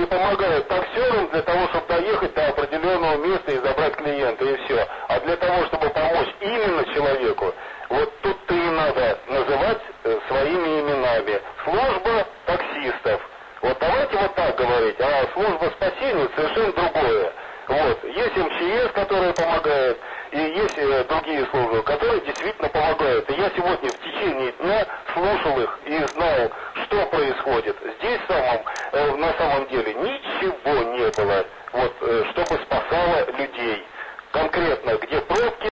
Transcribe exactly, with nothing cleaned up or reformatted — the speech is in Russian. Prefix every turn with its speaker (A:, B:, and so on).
A: не помогают таксерам для того, чтобы доехать до определенного места и забрать клиента, и все. А для того, чтобы помочь именно человеку, вот тут-то и надо называть э, своими именами. Служба таксистов. Вот давайте вот так говорить, а служба спасения совершенно другое. Вот. Есть эм че эс, которые помогают, и есть э, другие службы, которые действительно помогают. И я сегодня в течение дня слушал их и знал, что происходит. Здесь самом, э, на самом деле ничего не было, вот, э, чтобы спасало людей. Конкретно, где пробки.